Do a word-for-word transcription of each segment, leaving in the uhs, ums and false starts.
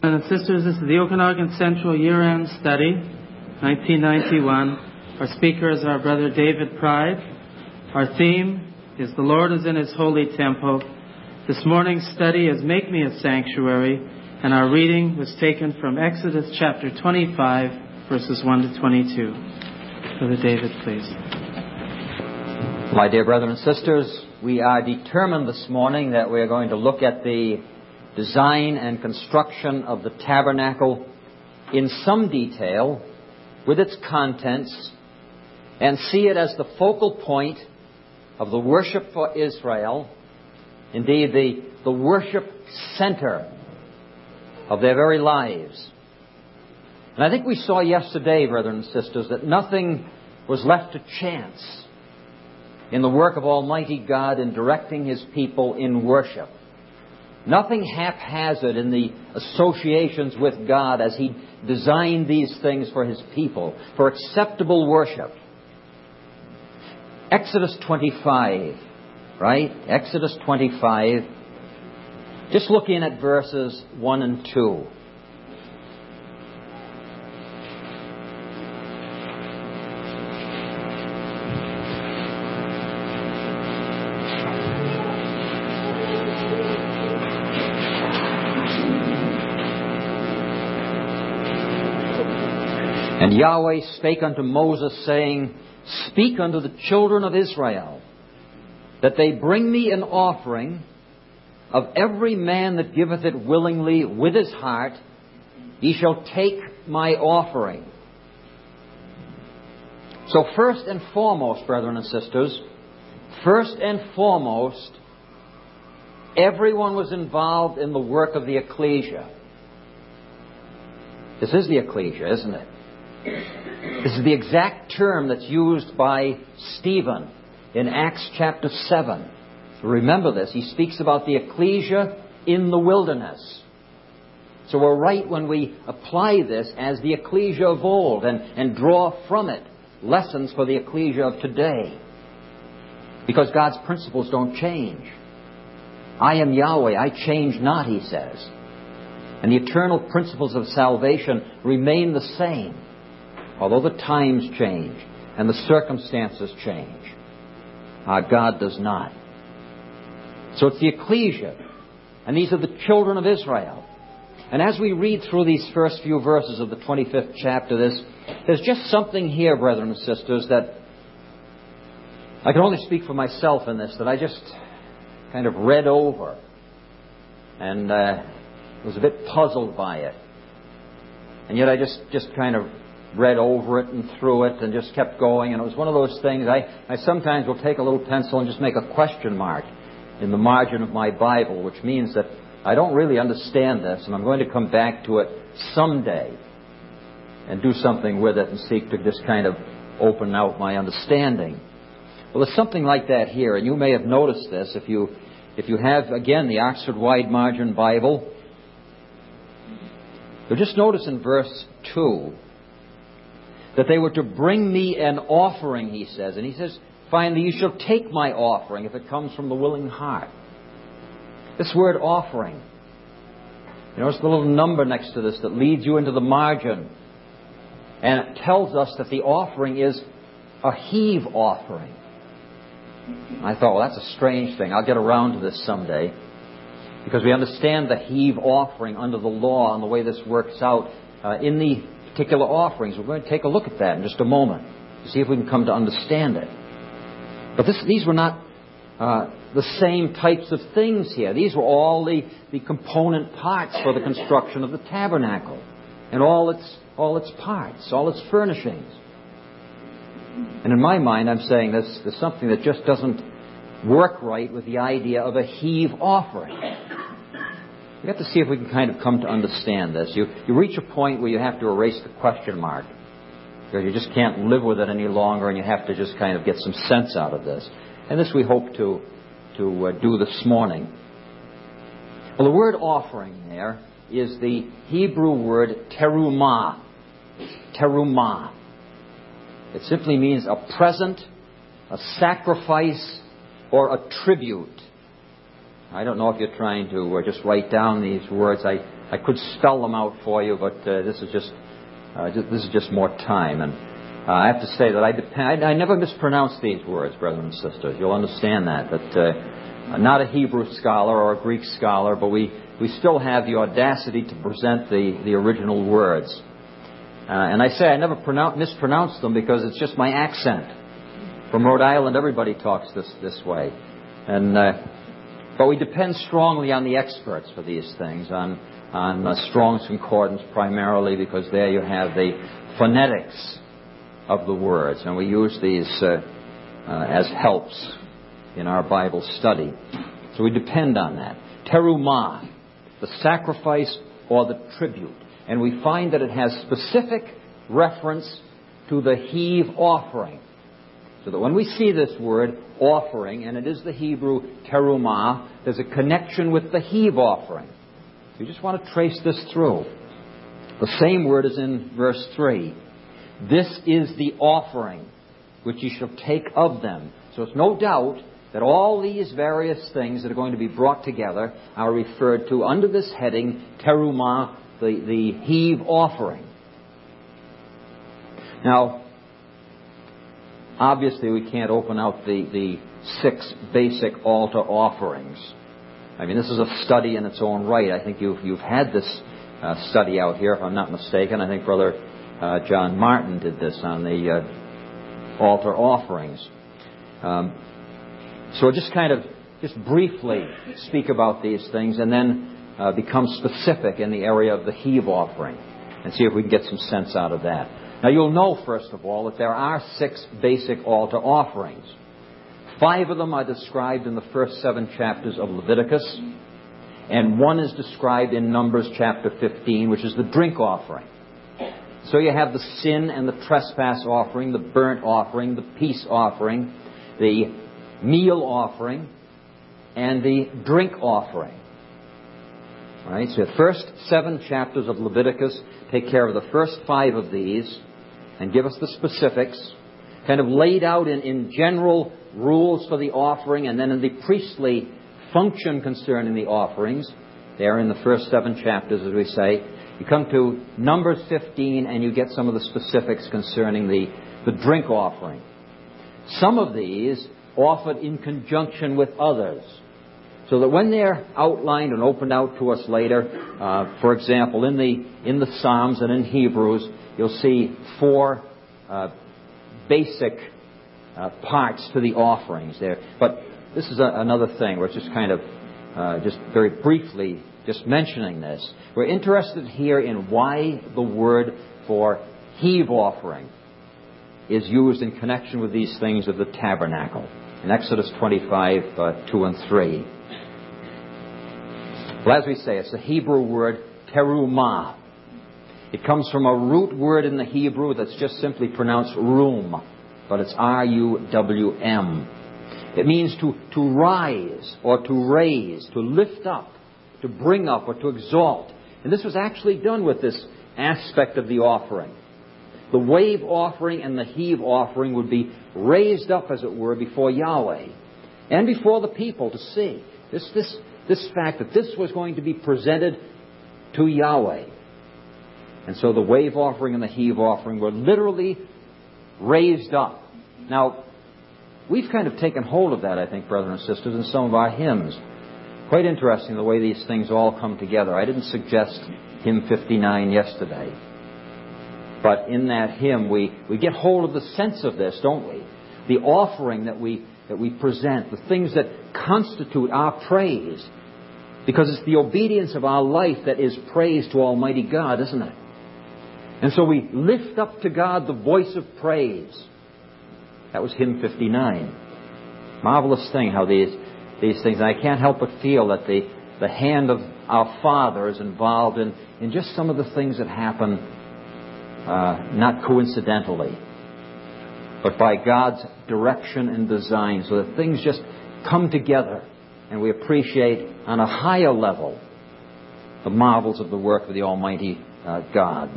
Brothers and sisters, this is the Okanagan Central Year-End Study, nineteen ninety-one. Our speaker is our brother David Pride. Our theme is The Lord is in His Holy Temple. This morning's study is Make Me a Sanctuary, and our reading was taken from Exodus chapter twenty-five, verses one to twenty-two. Brother David, please. My dear brothers and sisters, we are determined this morning that we are going to look at the design and construction of the tabernacle in some detail with its contents and see it as the focal point of the worship for Israel, indeed the, the worship center of their very lives. And I think we saw yesterday, brothers and sisters, that nothing was left to chance in the work of Almighty God in directing His people in worship. Nothing haphazard in the associations with God as He designed these things for His people, for acceptable worship. Exodus twenty-five, right? Exodus twenty-five. Just looking at verses one and two. And Yahweh spake unto Moses, saying, Speak unto the children of Israel, that they bring me an offering of every man that giveth it willingly with his heart, he shall take my offering. So first and foremost, brethren and sisters, first and foremost, everyone was involved in the work of the ecclesia. This is the ecclesia, isn't it? This is the exact term that's used by Stephen in Acts chapter seven. Remember this. He speaks about the ecclesia in the wilderness. So we're right when we apply this as the ecclesia of old and, and draw from it lessons for the ecclesia of today. Because God's principles don't change. I am Yahweh, I change not, He says. And the eternal principles of salvation remain the same. Although the times change and the circumstances change, our God does not. So it's the ecclesia, and these are the children of Israel. And as we read through these first few verses of the twenty-fifth chapter, there's, there's just something here, brethren and sisters, that I can only speak for myself in this, that I just kind of read over and uh, was a bit puzzled by it. And yet I just, just kind of read over it and through it and just kept going. And it was one of those things, I, I sometimes will take a little pencil and just make a question mark in the margin of my Bible, which means that I don't really understand this, and I'm going to come back to it someday and do something with it and seek to just kind of open out my understanding. Well, there's something like that here, and you may have noticed this if you, if you have, again, the Oxford Wide Margin Bible. You'll just notice in verse two that they were to bring me an offering, he says. And he says, finally, you shall take my offering if it comes from the willing heart. This word offering, you notice the little number next to this that leads you into the margin. And it tells us that the offering is a heave offering. I thought, well, that's a strange thing. I'll get around to this someday. Because we understand the heave offering under the law and the way this works out uh, in the particular offerings. We're going to take a look at that in just a moment to see if we can come to understand it. But this, these were not uh, the same types of things here. These were all the, the component parts for the construction of the tabernacle and all its all its parts, all its furnishings. And in my mind, I'm saying there's, there's something that just doesn't work right with the idea of a heave offering. We have to see if we can kind of come to understand this. You, you reach a point where you have to erase the question mark because you just can't live with it any longer, and you have to just kind of get some sense out of this. And this we hope to, to uh, do this morning. Well, the word offering there is the Hebrew word terumah. Terumah. It simply means a present, a sacrifice, or a tribute. I don't know if you're trying to uh, just write down these words. I, I could spell them out for you, but uh, this is just, uh, just this is just more time. And uh, I have to say that I depend. I, I never mispronounce these words, brothers and sisters. You'll understand that. That uh, I'm not a Hebrew scholar or a Greek scholar, but we, we still have the audacity to present the, the original words. Uh, and I say I never pronounce, mispronounce them because it's just my accent. From Rhode Island, everybody talks this this way. And uh, but we depend strongly on the experts for these things, on on uh, Strong's Concordance primarily, because there you have the phonetics of the words, and we use these uh, uh, as helps in our Bible study. So we depend on that. Terumah, the sacrifice or the tribute. And we find that it has specific reference to the heave offering. So that when we see this word, offering, and it is the Hebrew terumah, there's a connection with the heave offering. You just want to trace this through. The same word is in verse three. This is the offering which ye shall take of them. So it's no doubt that all these various things that are going to be brought together are referred to under this heading, terumah, the, the heave offering. Now, obviously we can't open out the, the six basic altar offerings. I mean, this is a study in its own right. I think you've, you've had this uh, study out here, if I'm not mistaken. I think Brother uh, John Martin did this on the uh, altar offerings. Um, so just kind of, just briefly speak about these things and then uh, become specific in the area of the heave offering and see if we can get some sense out of that. Now you'll know, first of all, that there are six basic altar offerings. Five of them are described in the first seven chapters of Leviticus, and one is described in Numbers chapter fifteen, which is the drink offering. So you have the sin and the trespass offering, the burnt offering, the peace offering, the meal offering, and the drink offering. All right, so the first seven chapters of Leviticus take care of the first five of these and give us the specifics, kind of laid out in, in general rules for the offering, and then in the priestly function concerning the offerings. There in the first seven chapters, as we say. You come to Numbers fifteen and you get some of the specifics concerning the, the drink offering. Some of these offered in conjunction with others, so that when they're outlined and opened out to us later, uh, for example, in the in the Psalms and in Hebrews, you'll see four uh, basic uh, parts to the offerings there. But this is a, another thing. We're just kind of uh, just very briefly just mentioning this. We're interested here in why the word for heave offering is used in connection with these things of the tabernacle. In Exodus twenty-five, uh, two and three. Well, as we say, it's the Hebrew word terumah. It comes from a root word in the Hebrew that's just simply pronounced rum, but it's R U W M. It means to, to rise or to raise, to lift up, to bring up or to exalt. And this was actually done with this aspect of the offering. The wave offering and the heave offering would be raised up, as it were, before Yahweh and before the people to see. This, this, this fact that this was going to be presented to Yahweh. And so the wave offering and the heave offering were literally raised up. Now, we've kind of taken hold of that, I think, brothers and sisters, in some of our hymns. Quite interesting the way these things all come together. I didn't suggest hymn fifty-nine yesterday. But in that hymn, we, we get hold of the sense of this, don't we? The offering that we, that we present, the things that constitute our praise. Because it's the obedience of our life that is praise to Almighty God, isn't it? And so we lift up to God the voice of praise. That was hymn fifty-nine. Marvelous thing how these, these things, and I can't help but feel that the, the hand of our Father is involved in, in just some of the things that happen uh, not coincidentally, but by God's direction and design, so that things just come together and we appreciate on a higher level the marvels of the work of the Almighty uh, God.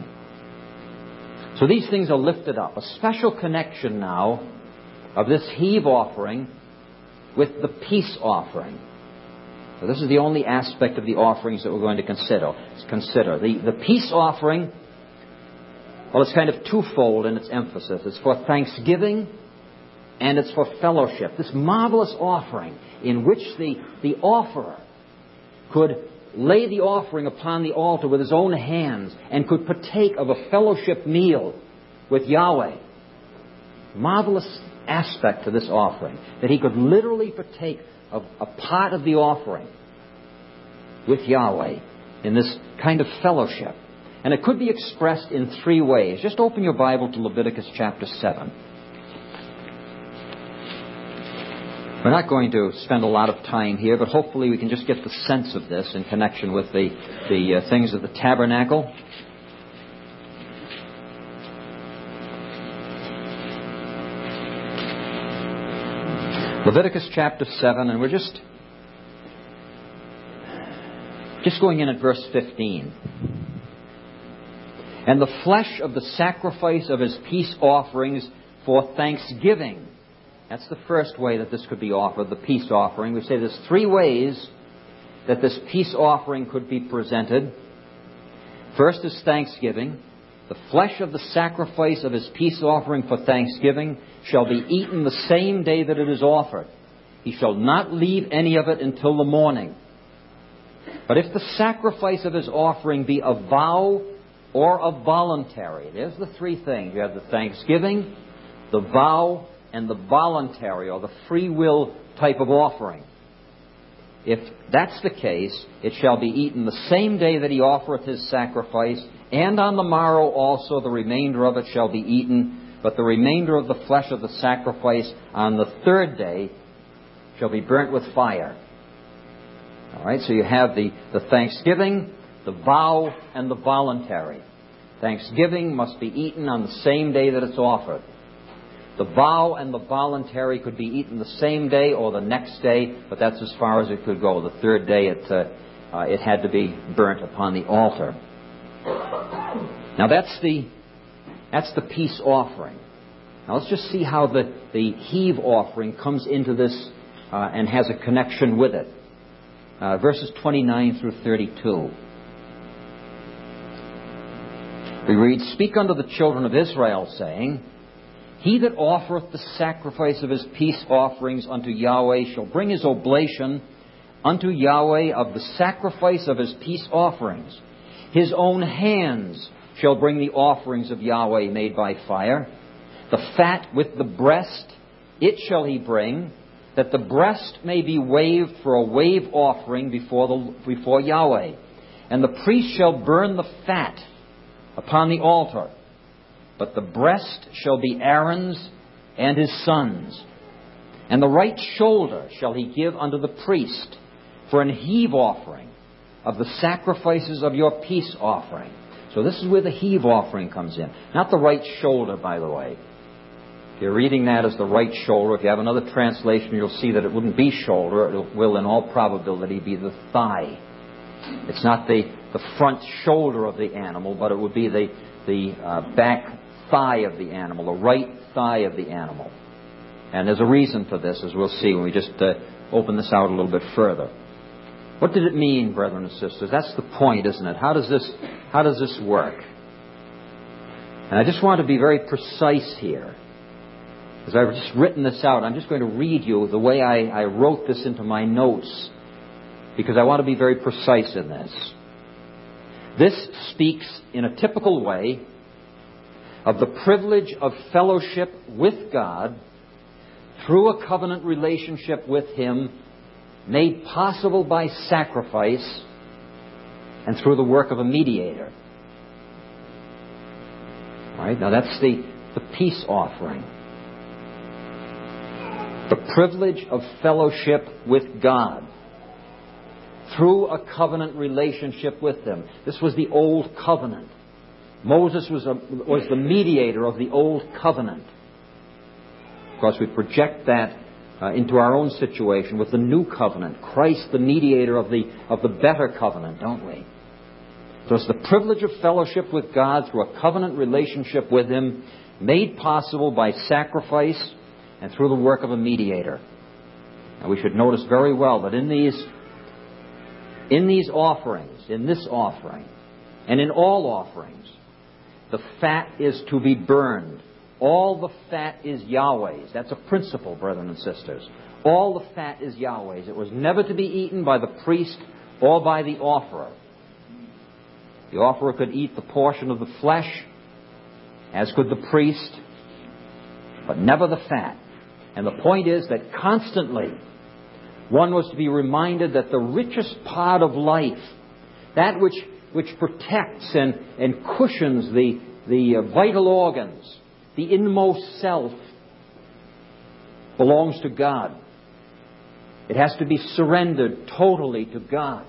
So these things are lifted up. A special connection now of this heave offering with the peace offering. So this is the only aspect of the offerings that we're going to consider. Consider the, the peace offering. Well, it's kind of twofold in its emphasis. It's for thanksgiving and it's for fellowship. This marvelous offering in which the, the offerer could lay the offering upon the altar with his own hands and could partake of a fellowship meal with Yahweh. Marvelous aspect to this offering, that he could literally partake of a part of the offering with Yahweh in this kind of fellowship. And it could be expressed in three ways. Just open your Bible to Leviticus chapter seven. We're not going to spend a lot of time here, but hopefully we can just get the sense of this in connection with the, the uh, things of the tabernacle. Leviticus chapter seven, and we're just, just going in at verse fifteen. And the flesh of the sacrifice of his peace offerings for thanksgiving. That's the first way that this could be offered, the peace offering. We say there's three ways that this peace offering could be presented. First is thanksgiving. The flesh of the sacrifice of his peace offering for thanksgiving shall be eaten the same day that it is offered. He shall not leave any of it until the morning. But if the sacrifice of his offering be a vow or a voluntary, there's the three things. You have the thanksgiving, the vow, and the voluntary or the free will type of offering. If that's the case, it shall be eaten the same day that he offereth his sacrifice, and on the morrow also the remainder of it shall be eaten, but the remainder of the flesh of the sacrifice on the third day shall be burnt with fire. All right, so you have the, the thanksgiving, the vow, and the voluntary. Thanksgiving must be eaten on the same day that it's offered. The vow and the voluntary could be eaten the same day or the next day, but that's as far as it could go. The third day it, uh, uh, it had to be burnt upon the altar. Now that's the, that's the peace offering. Now let's just see how the, the heave offering comes into this uh, and has a connection with it. Uh, verses twenty-nine through thirty-two. We read, Speak unto the children of Israel, saying, He that offereth the sacrifice of his peace offerings unto Yahweh shall bring his oblation unto Yahweh of the sacrifice of his peace offerings. His own hands shall bring the offerings of Yahweh made by fire. The fat with the breast, it shall he bring, that the breast may be waved for a wave offering before, the, before Yahweh. And the priest shall burn the fat upon the altar. But the breast shall be Aaron's and his sons. And the right shoulder shall he give unto the priest for an heave offering of the sacrifices of your peace offering. So this is where the heave offering comes in. Not the right shoulder, by the way. If you're reading that as the right shoulder, if you have another translation, you'll see that it wouldn't be shoulder. It will, in all probability, be the thigh. It's not the, the front shoulder of the animal, but it would be the, the uh, back thigh of the animal, the right thigh of the animal. And there's a reason for this, as we'll see when we just uh, open this out a little bit further. What did it mean, brethren and sisters? That's the point, isn't it? How does this, how does this work? And I just want to be very precise here. As I've just written this out, I'm just going to read you the way I, I wrote this into my notes, because I want to be very precise in this. This speaks in a typical way of the privilege of fellowship with God through a covenant relationship with Him made possible by sacrifice and through the work of a mediator. All right, now that's the, the peace offering. The privilege of fellowship with God through a covenant relationship with Him. This was the old covenant. Moses was, a, was the mediator of the old covenant. Of course, we project that uh, into our own situation with the new covenant. Christ, the mediator of the, of the better covenant, don't we? So it's the privilege of fellowship with God through a covenant relationship with Him made possible by sacrifice and through the work of a mediator. And we should notice very well that in these In these offerings, in this offering, and in all offerings, the fat is to be burned. All the fat is Yahweh's. That's a principle, brethren and sisters. All the fat is Yahweh's. It was never to be eaten by the priest or by the offerer. The offerer could eat the portion of the flesh, as could the priest, but never the fat. And the point is that constantly one was to be reminded that the richest part of life, that which, which protects and, and cushions the, the uh, vital organs, the inmost self, belongs to God. It has to be surrendered totally to God.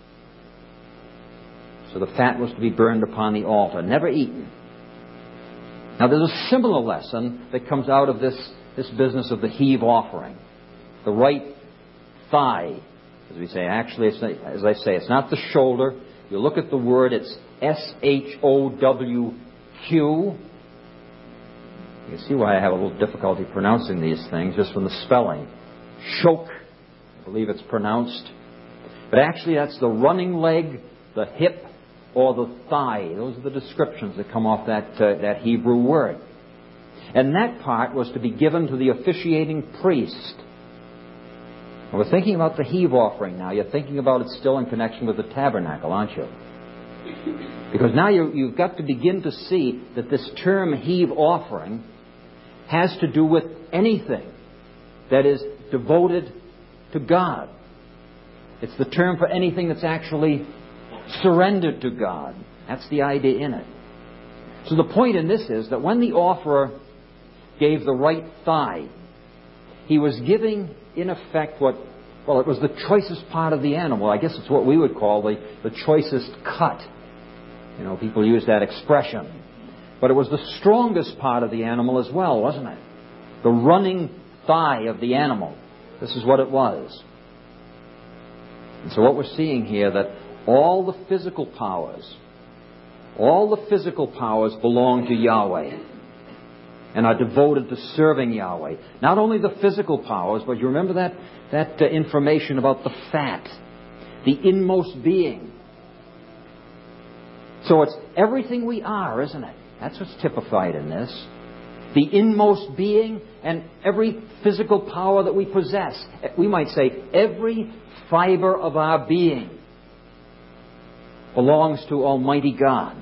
So the fat was to be burned upon the altar, never eaten. Now there's a similar lesson that comes out of this, this business of the heave offering. The right thigh, as we say. Actually, it's, as I say, it's not the shoulder. You look at the word, it's S H O W Q. You can see why I have a little difficulty pronouncing these things, just from the spelling. Choke, I believe it's pronounced. But actually that's the running leg, the hip, or the thigh. Those are the descriptions that come off that, uh, that Hebrew word. And that part was to be given to the officiating priest. And we're thinking about the heave offering now. You're thinking about it still in connection with the tabernacle, aren't you? Because now you, you've got to begin to see that this term heave offering has to do with anything that is devoted to God. It's the term for anything that's actually surrendered to God. That's the idea in it. So the point in this is that when the offerer gave the right thigh, he was giving, in effect, what, well, it was the choicest part of the animal. I guess it's what we would call the, the choicest cut. You know, people use that expression. But it was the strongest part of the animal as well, wasn't it? The running thigh of the animal. This is what it was. And so what we're seeing here, that all the physical powers, all the physical powers belong to Yahweh and are devoted to serving Yahweh. Not only the physical powers, but you remember that, that uh, information about the fat, the inmost being. So it's everything we are, isn't it? That's what's typified in this. The inmost being and every physical power that we possess. We might say every fiber of our being belongs to Almighty God.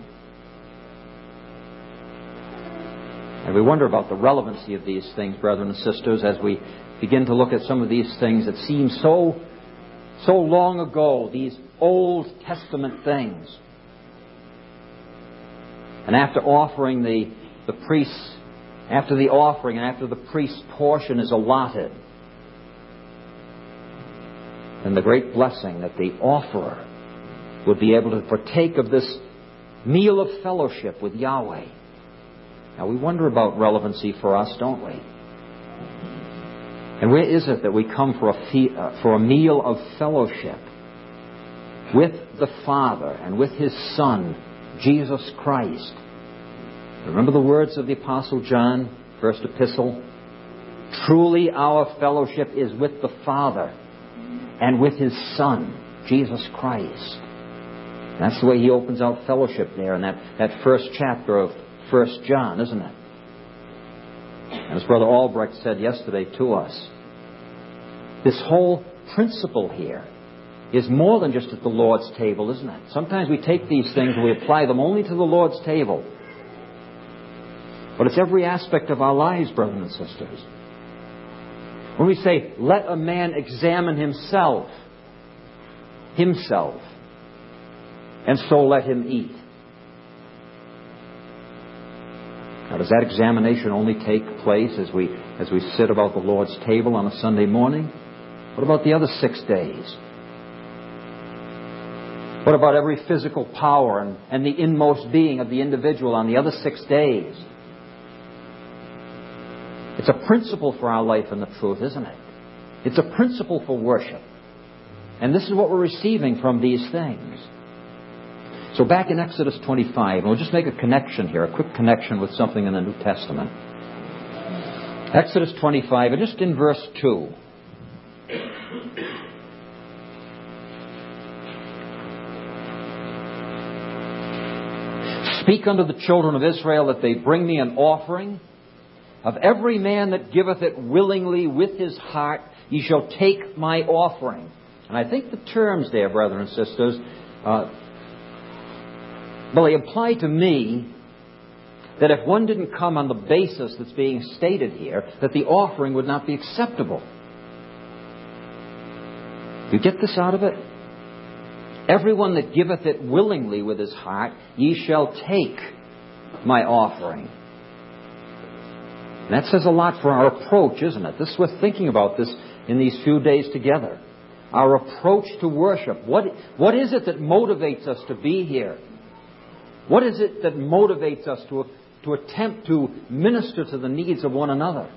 And we wonder about the relevancy of these things, brethren and sisters, as we begin to look at some of these things that seem so, so long ago, these Old Testament things. And after offering the, the priest's, after the offering and after the priest's portion is allotted, and the great blessing that the offerer would be able to partake of this meal of fellowship with Yahweh. Now we wonder about relevancy for us, don't we? And where is it that we come for a, fe- uh, for a meal of fellowship with the Father and with His Son, Jesus Christ? Remember the words of the Apostle John, first epistle? Truly our fellowship is with the Father and with His Son, Jesus Christ. And that's the way he opens out fellowship there in that, that first chapter of First John, isn't it? And as Brother Albrecht said yesterday to us, this whole principle here is more than just at the Lord's table, isn't it? Sometimes we take these things and we apply them only to the Lord's table. But it's every aspect of our lives, brothers and sisters. When we say, let a man examine himself, himself, and so let him eat. Now, does that examination only take place as we, as we sit about the Lord's table on a Sunday morning? What about the other six days? What about every physical power and, and the inmost being of the individual on the other six days? It's a principle for our life and the truth, isn't it? It's a principle for worship. And this is what we're receiving from these things. So back in Exodus twenty-five, and we'll just make a connection here, a quick connection with something in the New Testament. Exodus twenty-five, and just in verse two. Speak unto the children of Israel that they bring me an offering. Of every man that giveth it willingly with his heart, ye shall take my offering. And I think the terms there, brethren and sisters, uh, well, they imply to me that if one didn't come on the basis that's being stated here, that the offering would not be acceptable. You get this out of it? Everyone that giveth it willingly with his heart, ye shall take my offering. And that says a lot for our approach, isn't it? This is worth thinking about this in these few days together. Our approach to worship. What, what is it that motivates us to be here? What is it that motivates us to, to attempt to minister to the needs of one another?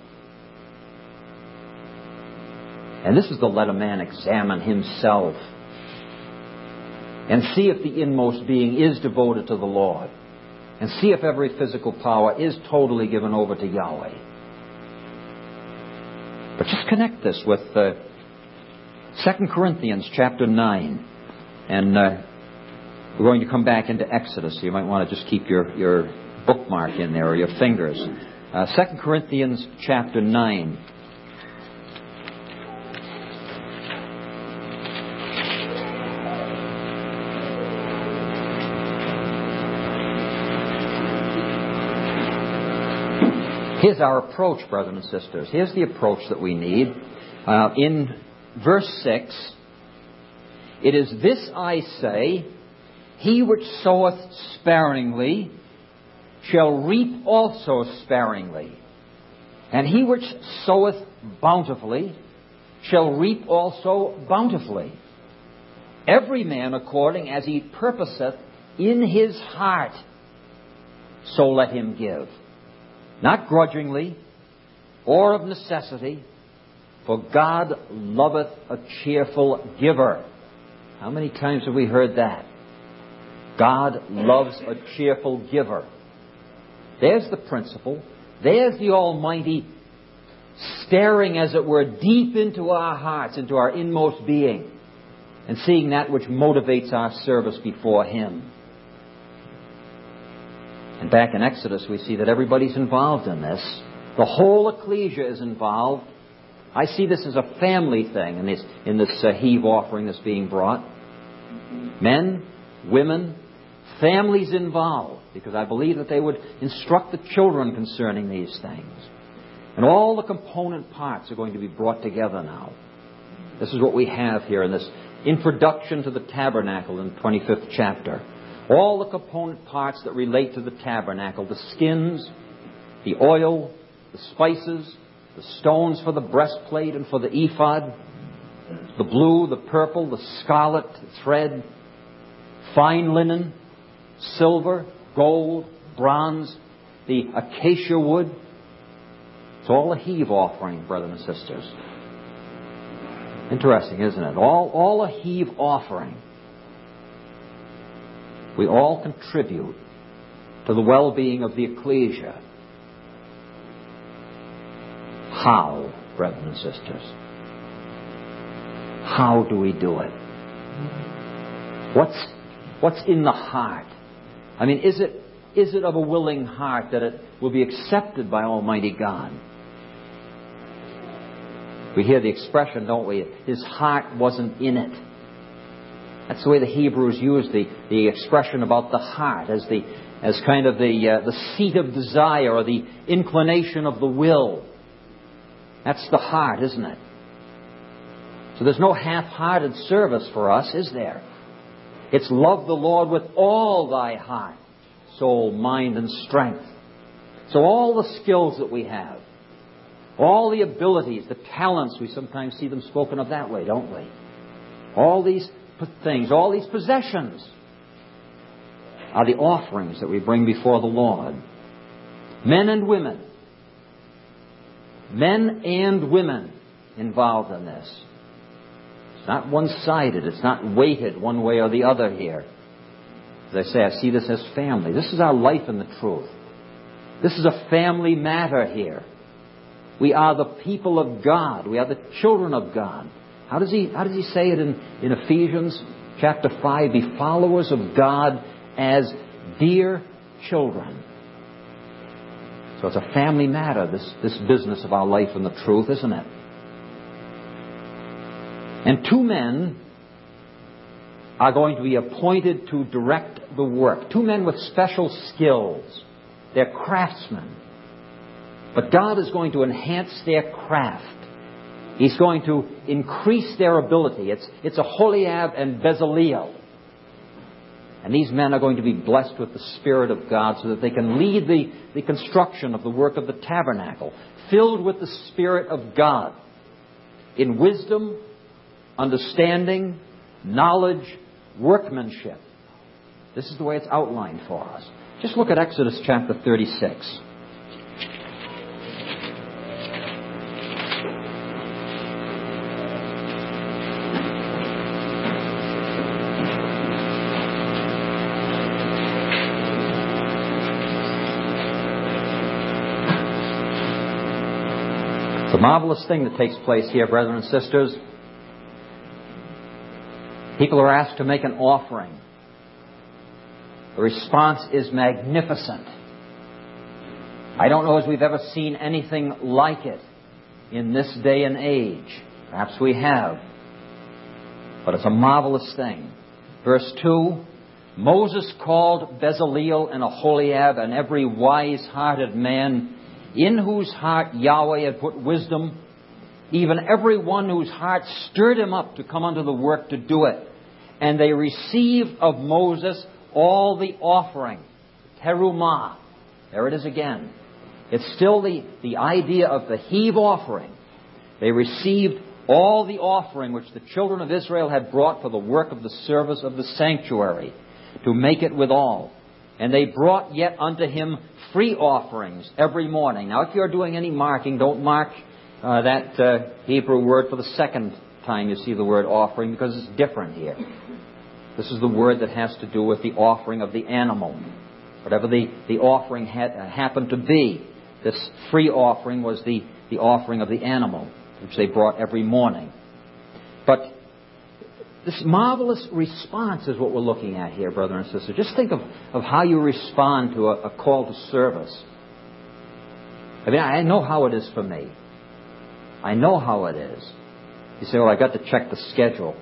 And this is the let a man examine himself and see if the inmost being is devoted to the Lord, and see if every physical power is totally given over to Yahweh. But just connect this with uh, Second Corinthians chapter nine. And uh, we're going to come back into Exodus, so you might want to just keep your, your bookmark in there, or your fingers. Uh, Second Corinthians chapter nine. Here's our approach, brothers and sisters. Here's the approach that we need. Uh, in verse six, it is this I say, he which soweth sparingly shall reap also sparingly. And he which soweth bountifully shall reap also bountifully. Every man according as he purposeth in his heart, so let him give. Not grudgingly or of necessity, for God loveth a cheerful giver. How many times have we heard that? God loves a cheerful giver. There's the principle. There's the Almighty staring, as it were, deep into our hearts, into our inmost being, and seeing that which motivates our service before Him. And back in Exodus, we see that everybody's involved in this. The whole ecclesia is involved. I see this as a family thing in this, in this uh, heave offering that's being brought. Men, women, families involved, because I believe that they would instruct the children concerning these things. And all the component parts are going to be brought together now. This is what we have here in this introduction to the tabernacle in the twenty-fifth chapter. All the component parts that relate to the tabernacle, the skins, the oil, the spices, the stones for the breastplate and for the ephod, the blue, the purple, the scarlet thread, fine linen, silver, gold, bronze, the acacia wood. It's all a heave offering, brothers and sisters. Interesting, isn't it? All, all a heave offering. We all contribute to the well-being of the ecclesia. How, brothers and sisters? How do we do it? What's, what's in the heart? I mean, is it, is it of a willing heart that it will be accepted by Almighty God? We hear the expression, don't we? His heart wasn't in it. That's the way the Hebrews use the, the expression about the heart as the as kind of the uh, the seat of desire or the inclination of the will. That's the heart, isn't it? So there's no half-hearted service for us, is there? It's love the Lord with all thy heart, soul, mind, and strength. So all the skills that we have, all the abilities, the talents, we sometimes see them spoken of that way, don't we? All these things, all these possessions are the offerings that we bring before the Lord. Men and women. Men and women involved in this. It's not one-sided. It's not weighted one way or the other here. As I say, I see this as family. This is our life in the truth. This is a family matter here. We are the people of God. We are the children of God. How does he, how does he say it in, in Ephesians chapter five? Be followers of God as dear children. So it's a family matter, this, this business of our life and the truth, isn't it? And two men are going to be appointed to direct the work. Two men with special skills. They're craftsmen. But God is going to enhance their craft. He's going to increase their ability. It's, it's Aholiab and Bezaleel. And these men are going to be blessed with the Spirit of God so that they can lead the, the construction of the work of the tabernacle, filled with the Spirit of God, in wisdom, understanding, knowledge, workmanship. This is the way it's outlined for us. Just look at Exodus chapter thirty-six. It's a marvelous thing that takes place here, brethren and sisters. People are asked to make an offering. The response is magnificent. I don't know as we've ever seen anything like it in this day and age. Perhaps we have. But it's a marvelous thing. Verse two, Moses called Bezaleel and Aholiab and every wise-hearted man in whose heart Yahweh had put wisdom, even every one whose heart stirred him up to come unto the work to do it. And they received of Moses all the offering. Terumah. There it is again. It's still the, the idea of the heave offering. They received all the offering which the children of Israel had brought for the work of the service of the sanctuary, to make it withal. And they brought yet unto him free offerings every morning. Now, if you're doing any marking, don't mark uh, that uh, Hebrew word for the second time you see the word offering, because it's different here. This is the word that has to do with the offering of the animal. Whatever the, the offering had, uh, happened to be, this free offering was the, the offering of the animal, which they brought every morning. But this marvelous response is what we're looking at here, brother and sister. Just think of, of how you respond to a, a call to service. I mean, I know how it is for me. I know how it is. You say, well, I got to check the schedule.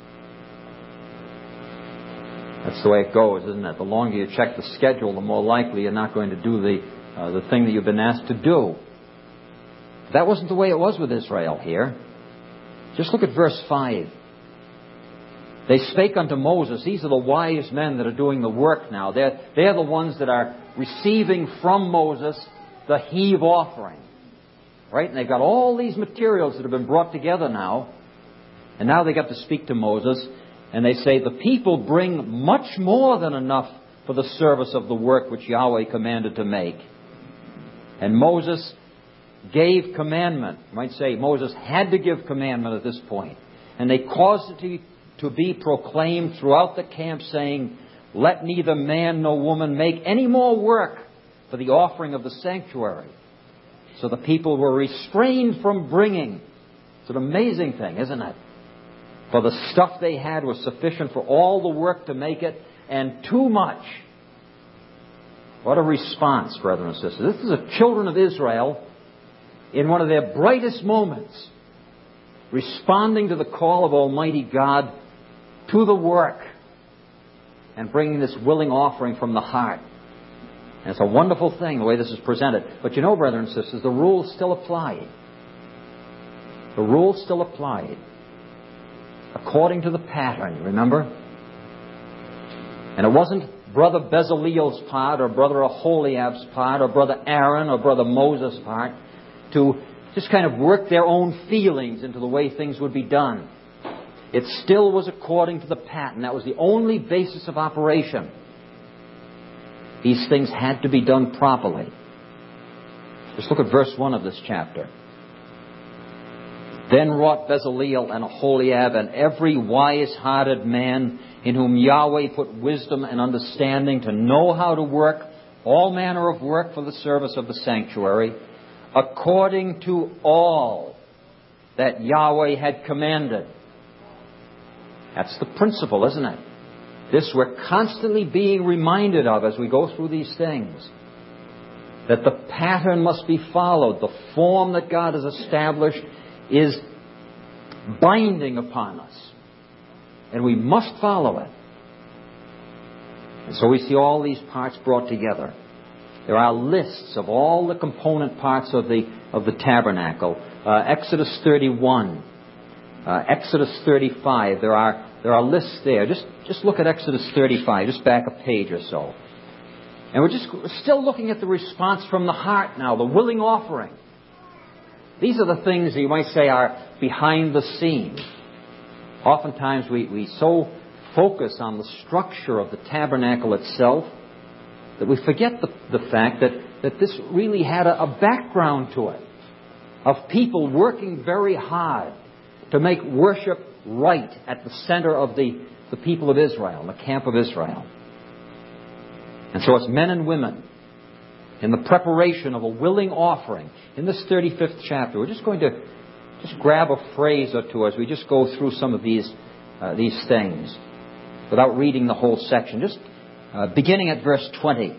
That's the way it goes, isn't it? The longer you check the schedule, the more likely you're not going to do the, uh, the thing that you've been asked to do. That wasn't the way it was with Israel here. Just look at verse five. They spake unto Moses. These are the wise men that are doing the work now. They're, they're the ones that are receiving from Moses the heave offering. Right? And they've got all these materials that have been brought together now. And now they got to speak to Moses. And they say, the people bring much more than enough for the service of the work which Yahweh commanded to make. And Moses gave commandment. You might say Moses had to give commandment at this point. And they caused it to, to be proclaimed throughout the camp, saying, let neither man nor woman make any more work for the offering of the sanctuary. So the people were restrained from bringing. It's an amazing thing, isn't it? For the stuff they had was sufficient for all the work to make it, and too much. What a response, brethren and sisters. This is the children of Israel in one of their brightest moments, responding to the call of Almighty God to the work and bringing this willing offering from the heart. And it's a wonderful thing, the way this is presented. But you know, brethren and sisters, the rules still applied. The rules still applied. According to the pattern, remember? And it wasn't Brother Bezaleel's part or Brother Aholiab's part or Brother Aaron or Brother Moses' part to just kind of work their own feelings into the way things would be done. It still was according to the pattern. That was the only basis of operation. These things had to be done properly. Just look at verse one of this chapter. Then wrought Bezaleel and Aholiab and every wise-hearted man in whom Yahweh put wisdom and understanding to know how to work all manner of work for the service of the sanctuary, according to all that Yahweh had commanded. That's the principle, isn't it? This we're constantly being reminded of as we go through these things. That the pattern must be followed. The form that God has established is binding upon us. And we must follow it. And so we see all these parts brought together. There are lists of all the component parts of the of the tabernacle. Uh, Exodus thirty-one, uh, Exodus thirty-five. There are there are lists there. Just just look at Exodus thirty-five. Just back a page or so. And we're just we're still looking at the response from the heart now, the willing offering. These are the things that you might say are behind the scenes. Oftentimes we, we so focus on the structure of the tabernacle itself that we forget the, the fact that, that this really had a, a background to it of people working very hard to make worship right at the center of the, the people of Israel, the camp of Israel. And so it's men and women in the preparation of a willing offering. In this thirty-fifth chapter, we're just going to just grab a phrase or two as we just go through some of these uh, these things without reading the whole section. Just uh, beginning at verse twenty.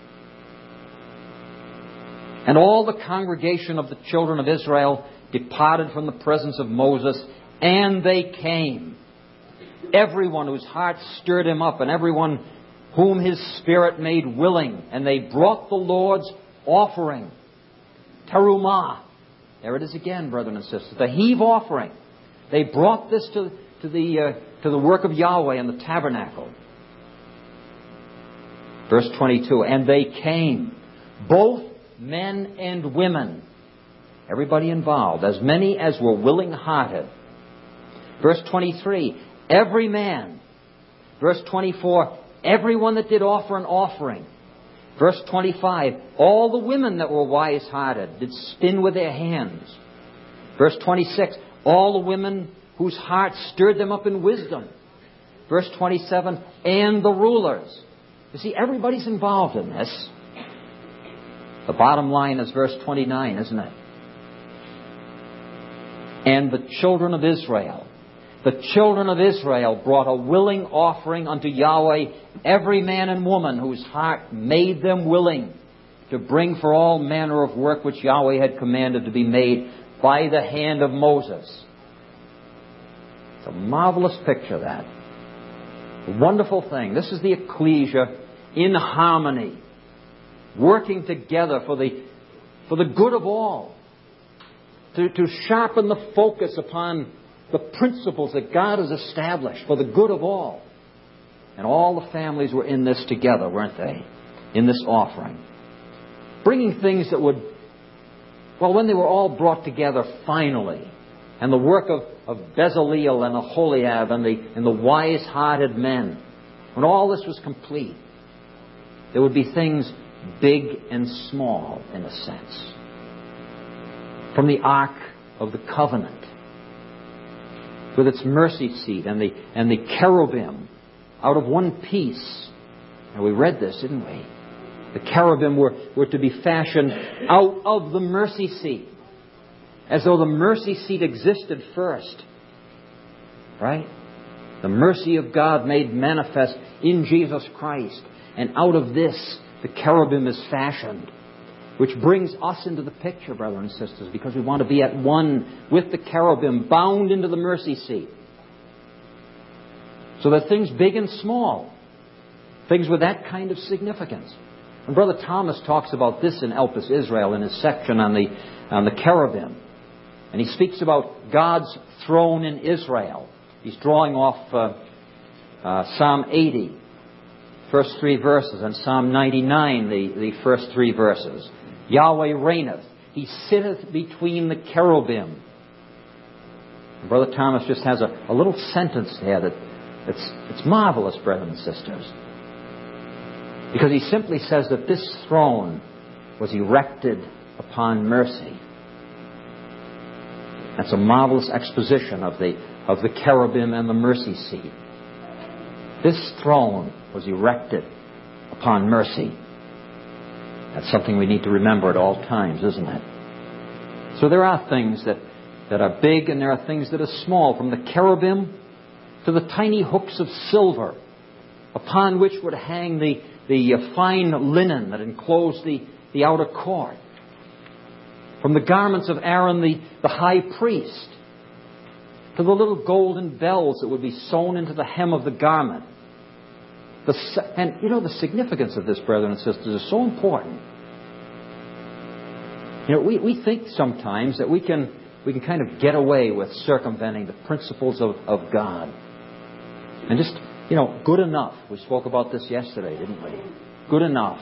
And all the congregation of the children of Israel departed from the presence of Moses, and they came. Everyone whose heart stirred him up, and everyone whom his spirit made willing. And they brought the Lord's offering. Terumah. There it is again, brethren and sisters. The heave offering. They brought this to, to, the, uh, to the work of Yahweh in the tabernacle. Verse twenty-two. And they came, both men and women. Everybody involved. As many as were willing-hearted. Verse twenty-three. Every man. Verse twenty-four. Everyone that did offer an offering. Verse twenty-five, all the women that were wise-hearted did spin with their hands. Verse twenty-six, all the women whose hearts stirred them up in wisdom. Verse twenty-seven, and the rulers. You see, everybody's involved in this. The bottom line is verse twenty-nine, isn't it? And the children of Israel. The children of Israel brought a willing offering unto Yahweh, every man and woman whose heart made them willing to bring for all manner of work which Yahweh had commanded to be made by the hand of Moses. It's a marvelous picture, that. A wonderful thing. This is the ecclesia in harmony, working together for the, for the good of all, to, to sharpen the focus upon the principles that God has established for the good of all. And all the families were in this together, weren't they? In this offering. Bringing things that would, well, when they were all brought together finally, and the work of, of Bezaleel and Aholiab and the, and the wise-hearted men, when all this was complete, there would be things big and small, in a sense. From the Ark of the Covenant, with its mercy seat and the and the cherubim out of one piece. And we read this, didn't we? The cherubim were, were to be fashioned out of the mercy seat, as though the mercy seat existed first. Right? The mercy of God made manifest in Jesus Christ. And out of this, the cherubim is fashioned. Which brings us into the picture, brothers and sisters, because we want to be at one with the cherubim, bound into the mercy seat. So that things big and small, things with that kind of significance. And Brother Thomas talks about this in Elpis Israel in his section on the, on the cherubim. And he speaks about God's throne in Israel. He's drawing off uh, uh, Psalm eighty, first three verses, and Psalm ninety-nine, the, the first three verses. Yahweh reigneth. He sitteth between the cherubim. And Brother Thomas just has a, a little sentence there that it's, it's marvelous, brethren and sisters. Because he simply says that this throne was erected upon mercy. That's a marvelous exposition of the, of the cherubim and the mercy seat. This throne was erected upon mercy. That's something we need to remember at all times, isn't it? So there are things that, that are big and there are things that are small, from the cherubim to the tiny hooks of silver upon which would hang the, the uh, fine linen that enclosed the, the outer court. From the garments of Aaron the, the high priest, to the little golden bells that would be sewn into the hem of the garment. The, and you know, the significance of this, brethren and sisters, is so important. You know, we, we think sometimes that we can we can kind of get away with circumventing the principles of, of God. And just, you know, good enough. We spoke about this yesterday, didn't we? Good enough.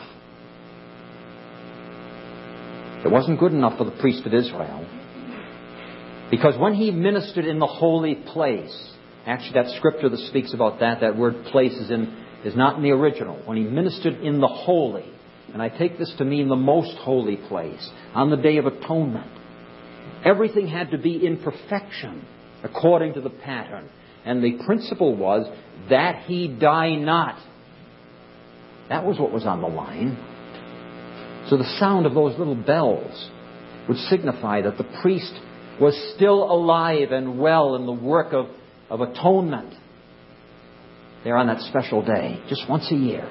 It wasn't good enough for the priest of Israel. Because when he ministered in the holy place, actually that scripture that speaks about that, that word place is, in, is not in the original. When he ministered in the holy, and I take this to mean the most holy place, on the Day of Atonement, everything had to be in perfection according to the pattern. And the principle was that he die not. That was what was on the line. So the sound of those little bells would signify that the priest was still alive and well in the work of, of atonement there on that special day, just once a year.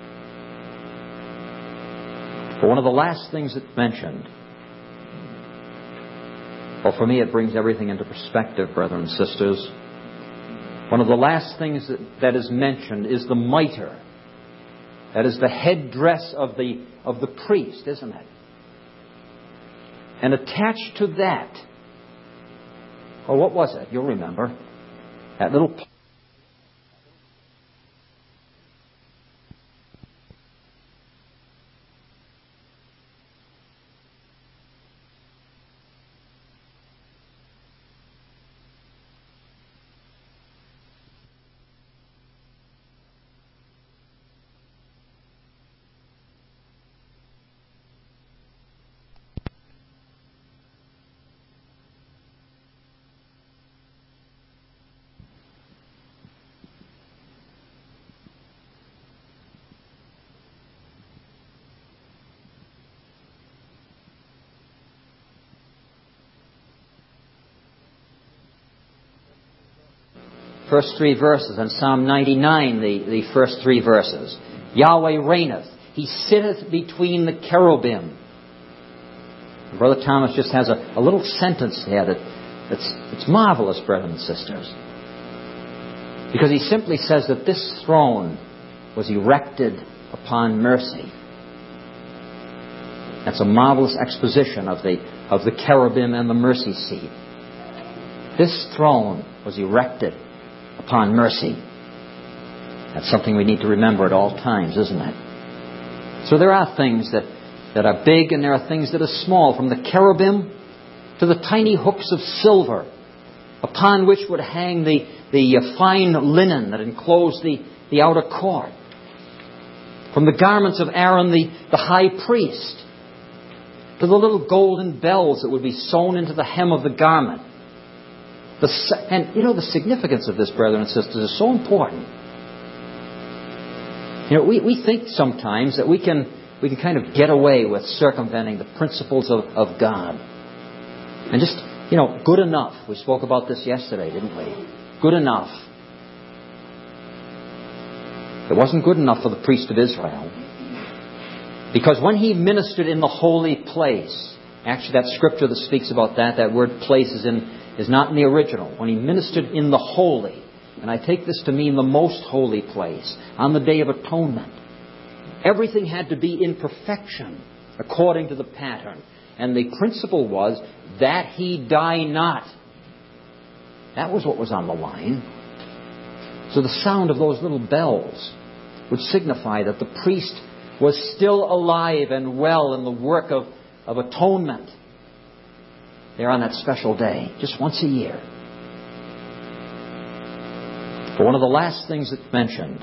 But one of the last things that's mentioned, well, for me it brings everything into perspective, brethren and sisters. One of the last things that, that is mentioned is the mitre. That is the headdress of the, of the priest, isn't it? And attached to that, oh, what was it? You'll remember. That little... First three verses, and Psalm ninety-nine, the, the first three verses. Yahweh reigneth. He sitteth between the cherubim. And Brother Thomas just has a, a little sentence here that, that's it's marvelous, brethren and sisters. Because he simply says that this throne was erected upon mercy. That's a marvelous exposition of the, of the cherubim and the mercy seat. This throne was erected upon mercy. That's something we need to remember at all times, isn't it? So there are things that, that are big and there are things that are small, from the cherubim to the tiny hooks of silver upon which would hang the, the fine linen that enclosed the, the outer court. From the garments of Aaron the, the high priest to the little golden bells that would be sewn into the hem of the garment. The, and, you know, the significance of this, brethren and sisters, is so important. You know, we, we think sometimes that we can we can kind of get away with circumventing the principles of, of God. And just, you know, good enough. We spoke about this yesterday, didn't we? Good enough. It wasn't good enough for the priest of Israel. Because when he ministered in the holy place, actually that scripture that speaks about that, that word place is in... is not in the original. When he ministered in the holy, and I take this to mean the most holy place, on the Day of Atonement, everything had to be in perfection according to the pattern. And the principle was that he die not. That was what was on the line. So the sound of those little bells would signify that the priest was still alive and well in the work of, of atonement there on that special day, just once a year. But one of the last things that's mentioned,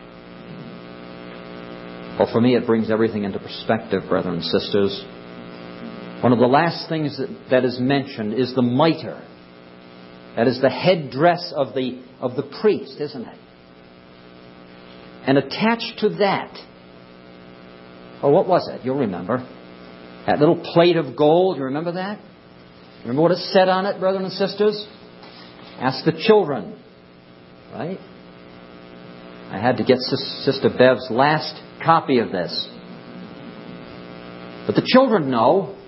well, for me it brings everything into perspective, brethren and sisters. One of the last things that, that is mentioned is the mitre. That is the headdress of the, of the priest, isn't it? And attached to that, oh, what was it? You'll remember. That little plate of gold, you remember that? Remember what it said on it, brethren and sisters? Ask the children. Right? I had to get Sister Bev's last copy of this. But the children know.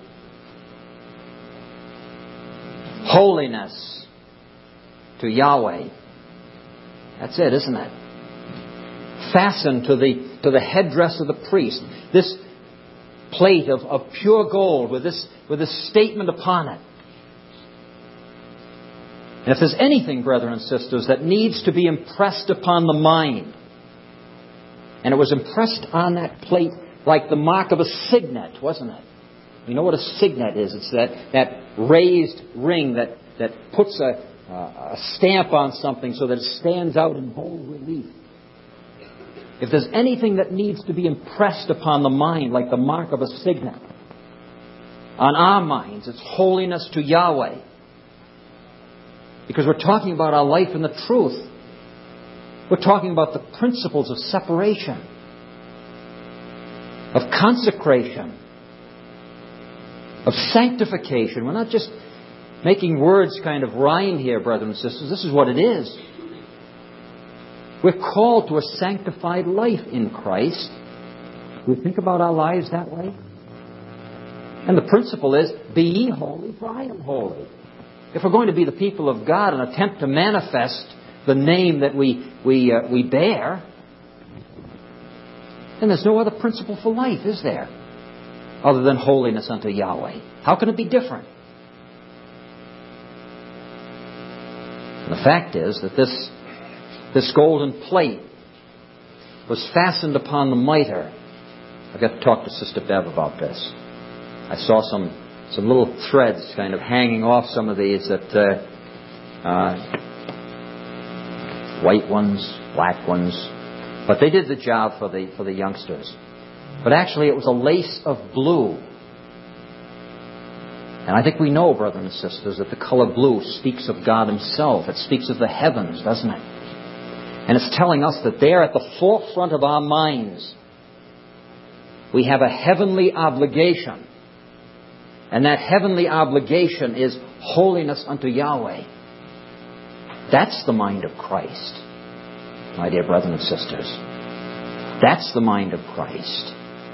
Holiness to Yahweh. That's it, isn't it? Fastened to the to the headdress of the priest. This plate of, of pure gold with this with this statement upon it. And if there's anything, brethren and sisters, that needs to be impressed upon the mind, and it was impressed on that plate like the mark of a signet, wasn't it? You know what a signet is? It's that, that raised ring that, that puts a, uh, a stamp on something so that it stands out in bold relief. If there's anything that needs to be impressed upon the mind like the mark of a signet, on our minds, it's holiness to Yahweh. Because we're talking about our life in the truth. We're talking about the principles of separation, of consecration, of sanctification. We're not just making words kind of rhyme here, brothers and sisters. This is what it is. We're called to a sanctified life in Christ. We think about our lives that way. And the principle is, be ye holy, for I am holy. If we're going to be the people of God and attempt to manifest the name that we we uh, we bear, then there's no other principle for life, is there? Other than holiness unto Yahweh. How can it be different? And the fact is that this this golden plate was fastened upon the mitre. I've got to talk to Sister Bev about this. I saw some some little threads kind of hanging off some of these that uh, uh, white ones, black ones, but they did the job for the for the youngsters. But actually, it was a lace of blue. And I think we know, brothers and sisters, that the color blue speaks of God Himself. It speaks of the heavens, doesn't it? And it's telling us that there at the forefront of our minds, we have a heavenly obligation. And that heavenly obligation is holiness unto Yahweh. That's the mind of Christ, my dear brothers and sisters. That's the mind of Christ.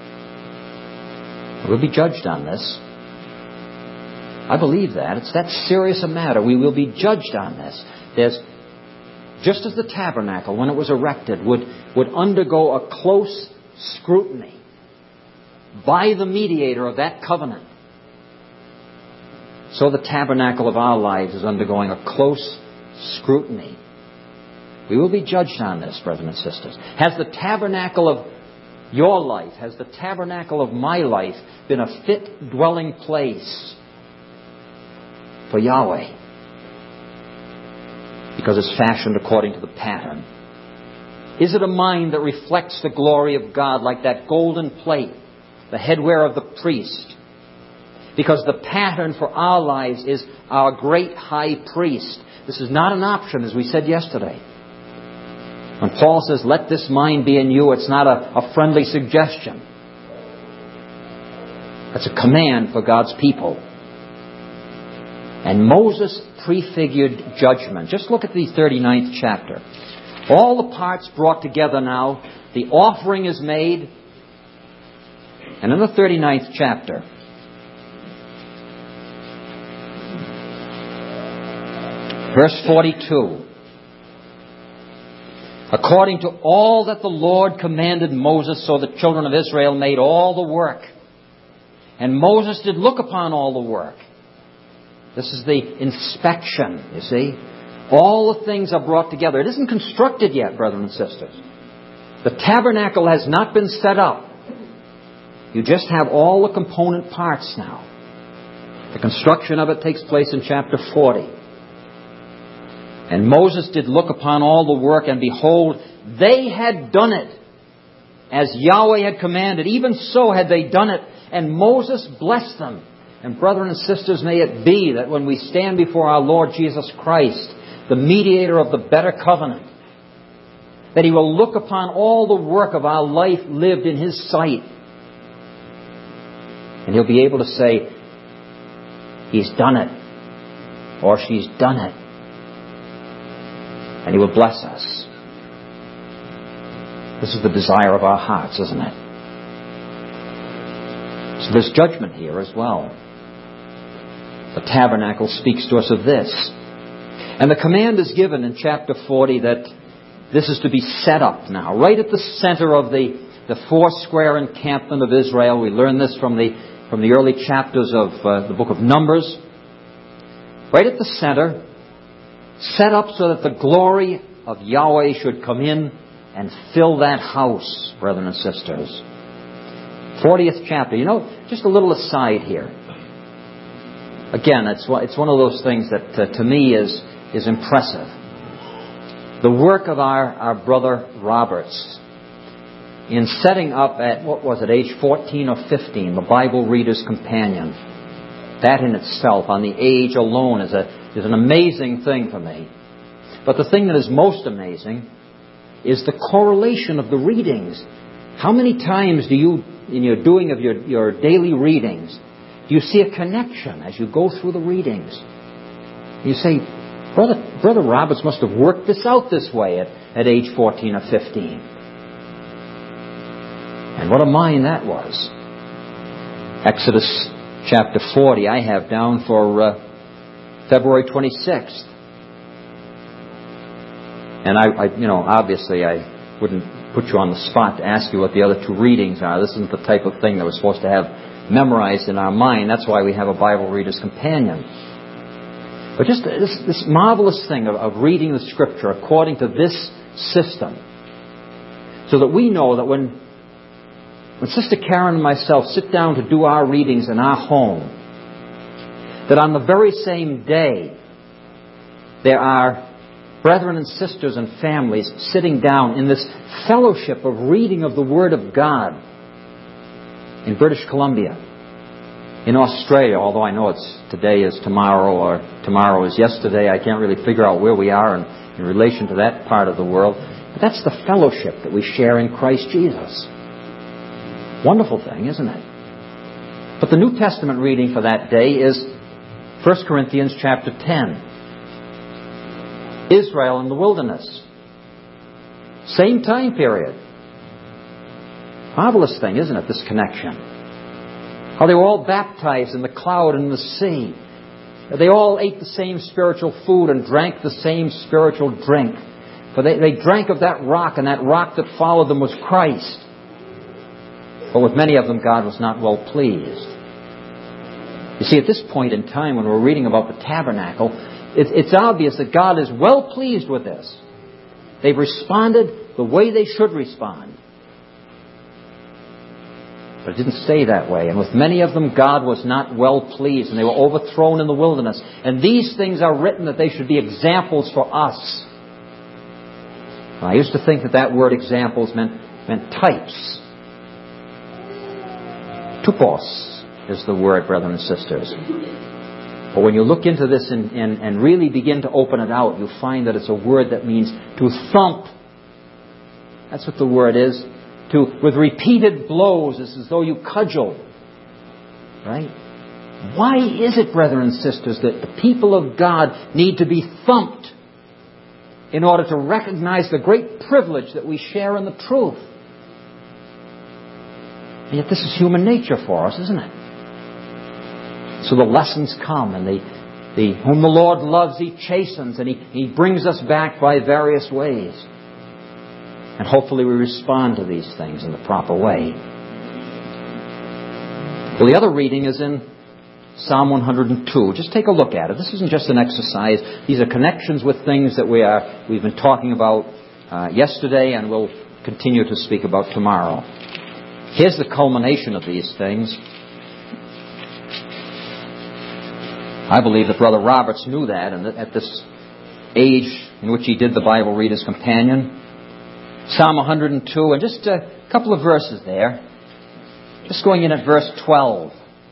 We'll be judged on this. I believe that. It's that serious a matter. We will be judged on this. There's, just as the tabernacle, when it was erected, would, would undergo a close scrutiny by the mediator of that covenant, so the tabernacle of our lives is undergoing a close scrutiny. We will be judged on this, brothers and sisters. Has the tabernacle of your life, has the tabernacle of my life been a fit dwelling place for Yahweh? Because it's fashioned according to the pattern. Is it a mind that reflects the glory of God like that golden plate, the headwear of the priest? Because the pattern for our lives is our great high priest. This is not an option, as we said yesterday. When Paul says, let this mind be in you, it's not a, a friendly suggestion. That's a command for God's people. And Moses prefigured judgment. Just look at the thirty-ninth chapter. All the parts brought together now. The offering is made. And in the thirty-ninth chapter, verse forty-two. According to all that the Lord commanded Moses, so the children of Israel made all the work. And Moses did look upon all the work. This is the inspection, you see. All the things are brought together. It isn't constructed yet, brothers and sisters. The tabernacle has not been set up. You just have all the component parts now. The construction of it takes place in chapter forty. And Moses did look upon all the work, and behold, they had done it as Yahweh had commanded. Even so had they done it, and Moses blessed them. And brethren and sisters, may it be that when we stand before our Lord Jesus Christ, the mediator of the better covenant, that He will look upon all the work of our life lived in His sight. And He'll be able to say, he's done it, or she's done it. And He will bless us. This is the desire of our hearts, isn't it? So there's judgment here as well. The tabernacle speaks to us of this. And the command is given in chapter forty that this is to be set up now, right at the center of the, the four-square encampment of Israel. We learn this from the, from the early chapters of uh, the book of Numbers. Right at the center, set up so that the glory of Yahweh should come in and fill that house, brethren and sisters. fortieth chapter. You know, just a little aside here. Again, it's it's one of those things that uh, to me is is impressive. The work of our, our brother Roberts in setting up at, what was it, age fourteen or fifteen, the Bible Reader's Companion. That in itself, on the age alone, is a is an amazing thing for me. But the thing that is most amazing is the correlation of the readings. How many times do you, in your doing of your, your daily readings, do you see a connection as you go through the readings? You say, Brother, Brother Roberts must have worked this out this way at, at age fourteen or fifteen. And what a mind that was. Exodus chapter forty, I have down for uh, February twenty-sixth. And I, I, you know, obviously I wouldn't put you on the spot to ask you what the other two readings are. This isn't the type of thing that we're supposed to have memorized in our mind. That's why we have a Bible Reader's Companion. But just this, this marvelous thing of, of reading the Scripture according to this system, so that we know that when, when Sister Karen and myself sit down to do our readings in our home, that on the very same day there are brethren and sisters and families sitting down in this fellowship of reading of the Word of God in British Columbia, in Australia, although I know it's today is tomorrow or tomorrow is yesterday. I can't really figure out where we are in, in relation to that part of the world. But that's the fellowship that we share in Christ Jesus. Wonderful thing, isn't it? But the New Testament reading for that day is First Corinthians chapter ten. Israel in the wilderness. Same time period. Marvelous thing, isn't it, this connection? How they were all baptized in the cloud and in the sea. They all ate the same spiritual food and drank the same spiritual drink. For they, they drank of that rock, and that rock that followed them was Christ. But with many of them, God was not well pleased. You see, at this point in time, when we're reading about the tabernacle, it, it's obvious that God is well pleased with this. They've responded the way they should respond. But it didn't stay that way. And with many of them, God was not well pleased, and they were overthrown in the wilderness. And these things are written that they should be examples for us. And I used to think that that word examples meant, meant types. Tupos is the word, brethren and sisters. But when you look into this and, and, and really begin to open it out, you'll find that it's a word that means to thump. That's what the word is. To, with repeated blows, it's as though you cudgel. Right? Why is it, brethren and sisters, that the people of God need to be thumped in order to recognize the great privilege that we share in the truth? And yet this is human nature for us, isn't it? So the lessons come, and the, the whom the Lord loves, He chastens, and he, he brings us back by various ways. And hopefully we respond to these things in the proper way. Well, the other reading is in Psalm one hundred two. Just take a look at it. This isn't just an exercise. These are connections with things that we are, we've been talking about uh, yesterday, and we'll continue to speak about tomorrow. Here's the culmination of these things. I believe that Brother Roberts knew that, and that at this age in which he did the Bible Reader's Companion, Psalm one hundred two, and just a couple of verses there. Just going in at verse twelve.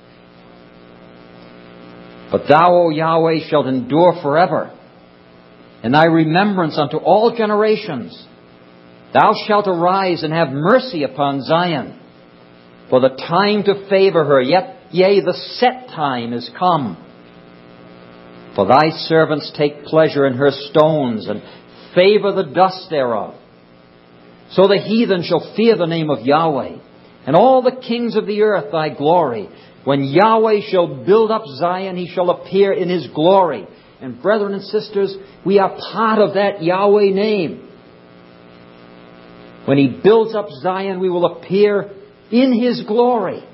But thou, O Yahweh, shalt endure forever, and thy remembrance unto all generations. Thou shalt arise and have mercy upon Zion, for the time to favor her, yet, yea, the set time is come. For thy servants take pleasure in her stones, and favor the dust thereof. So the heathen shall fear the name of Yahweh, and all the kings of the earth thy glory. When Yahweh shall build up Zion, he shall appear in his glory. And brethren and sisters, we are part of that Yahweh name. When he builds up Zion, we will appear in his glory.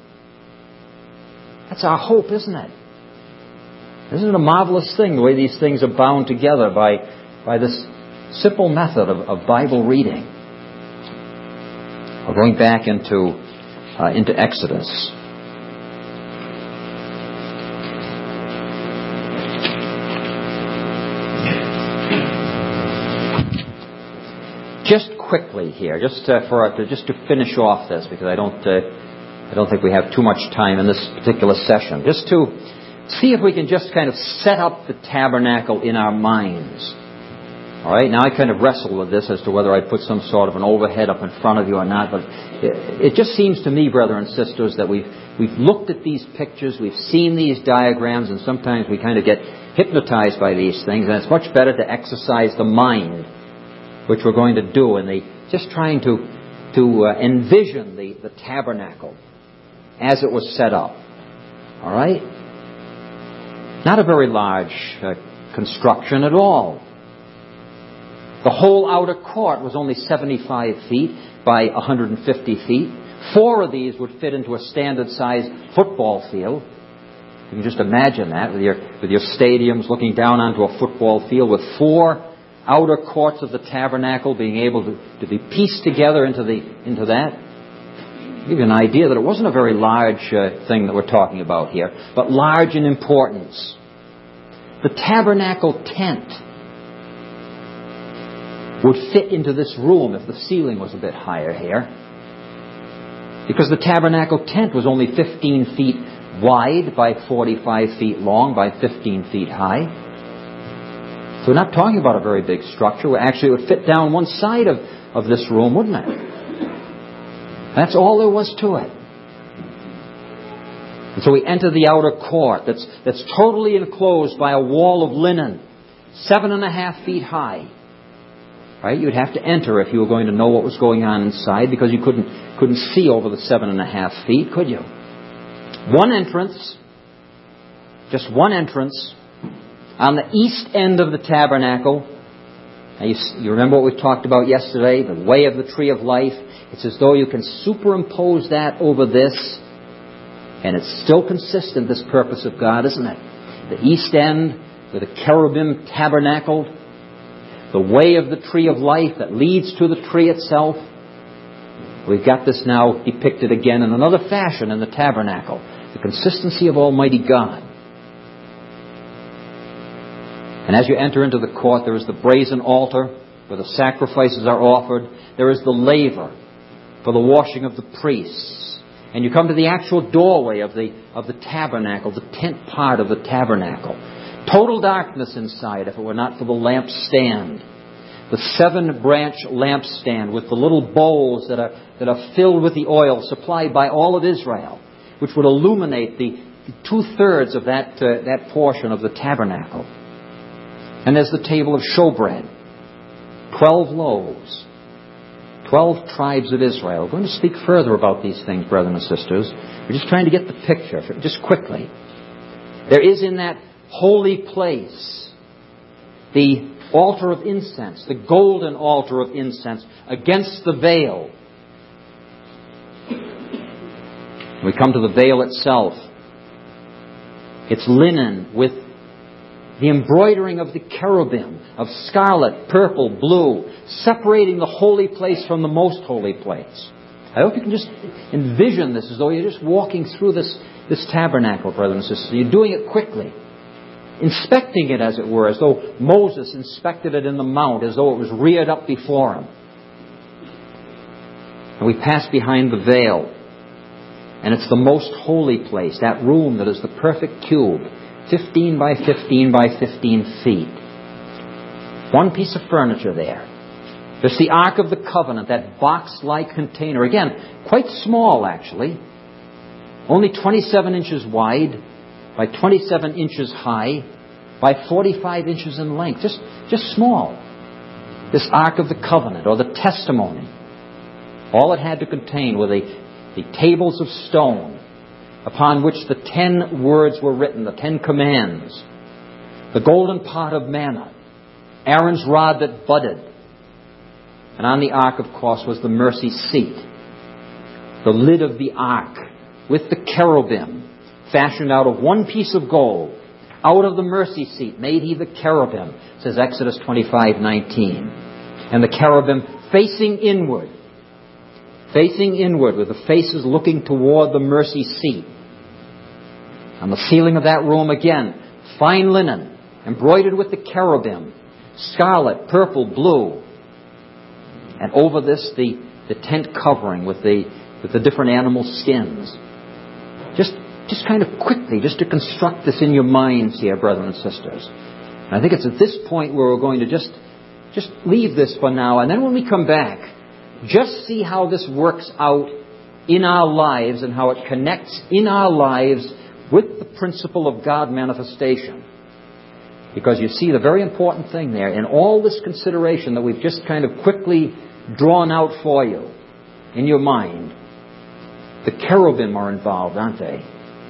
That's our hope, isn't it? Isn't it a marvelous thing, the way these things are bound together by, by this simple method of, of Bible reading? We're going back into, uh, into Exodus. Just quickly here, just uh, for uh, just to finish off this, because I don't, uh, I don't think we have too much time in this particular session. Just to see if we can just kind of set up the tabernacle in our minds. All right. Now I kind of wrestle with this as to whether I put some sort of an overhead up in front of you or not, but it, it just seems to me, brothers and sisters, that we've we've looked at these pictures, we've seen these diagrams, and sometimes we kind of get hypnotized by these things, and it's much better to exercise the mind, which we're going to do, and the, just trying to to uh, envision the, the tabernacle as it was set up. All right? Not a very large uh, construction at all. The whole outer court was only seventy-five feet by one hundred fifty feet. Four of these would fit into a standard-sized football field. You can just imagine that with your with your stadiums looking down onto a football field with four outer courts of the tabernacle being able to, to be pieced together into the into that. Give you an idea that it wasn't a very large uh, thing that we're talking about here, but large in importance. The tabernacle tent would fit into this room if the ceiling was a bit higher here, because the tabernacle tent was only fifteen feet wide by forty-five feet long by fifteen feet high. So we're not talking about a very big structure. Actually, it would fit down one side of, of this room, wouldn't it? That's all there was to it. And so we enter the outer court that's, that's totally enclosed by a wall of linen, seven and a half feet high. Right? You'd have to enter if you were going to know what was going on inside, because you couldn't, couldn't see over the seven and a half feet, could you? One entrance, just one entrance, on the east end of the tabernacle. Now you, you remember what we talked about yesterday, the way of the tree of life. It's as though you can superimpose that over this, and it's still consistent, this purpose of God, isn't it? The east end, with the cherubim tabernacled, the way of the tree of life that leads to the tree itself. We've got this now depicted again in another fashion in the tabernacle. The consistency of Almighty God. And as you enter into the court, there is the brazen altar where the sacrifices are offered. There is the laver for the washing of the priests. And you come to the actual doorway of the of the tabernacle, the tent part of the tabernacle. Total darkness inside if it were not for the lampstand. The seven-branch lampstand with the little bowls that are that are filled with the oil supplied by all of Israel, which would illuminate the, the two-thirds of that uh, that portion of the tabernacle. And there's the table of showbread. Twelve loaves. Twelve tribes of Israel. We're going to speak further about these things, brothers and sisters. We're just trying to get the picture, just quickly. There is in that holy place the altar of incense, the golden altar of incense against the veil. We come to the veil itself. It's linen with the embroidering of the cherubim, of scarlet, purple, blue, separating the holy place from the most holy place. I hope you can just envision this as though you're just walking through this, this tabernacle, brothers and sisters. You're doing it quickly. Inspecting it, as it were, as though Moses inspected it in the mount, as though it was reared up before him. And we pass behind the veil. And it's the most holy place, that room that is the perfect cube, fifteen by fifteen by fifteen feet. One piece of furniture there. There's the Ark of the Covenant, that box-like container. Again, quite small, actually. Only twenty-seven inches wide by twenty-seven inches high by forty-five inches in length. Just, just small. this Ark of the Covenant, or the testimony, all it had to contain were the, the tables of stone upon which the ten words were written, the ten commands, the golden pot of manna, Aaron's rod that budded, and on the ark, of course, was the mercy seat, the lid of the ark with the cherubim fashioned out of one piece of gold. Out of the mercy seat made he the cherubim, says Exodus twenty-five nineteen. And the cherubim facing inward, facing inward with the faces looking toward the mercy seat. On the ceiling of that room again, fine linen, embroidered with the cherubim, scarlet, purple, blue. And over this, the, the tent covering with the, with the different animal skins. Just, just kind of quickly, just to construct this in your minds here, brethren and sisters. And I think it's at this point where we're going to just, just leave this for now. And then when we come back, just see how this works out in our lives and how it connects in our lives with the principle of God manifestation. Because you see the very important thing there, in all this consideration that we've just kind of quickly drawn out for you in your mind, the cherubim are involved, aren't they?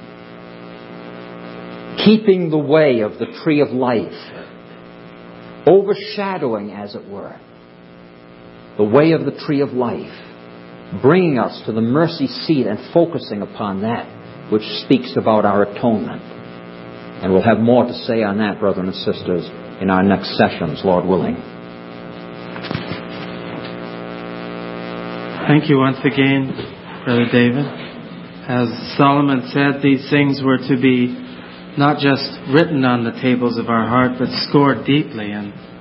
Keeping the way of the tree of life, overshadowing, as it were, the way of the tree of life, bringing us to the mercy seat and focusing upon that which speaks about our atonement. And we'll have more to say on that, brethren and sisters, in our next sessions, Lord willing. Thank you once again, Brother David. As Solomon said, these things were to be not just written on the tables of our heart, but scored deeply. And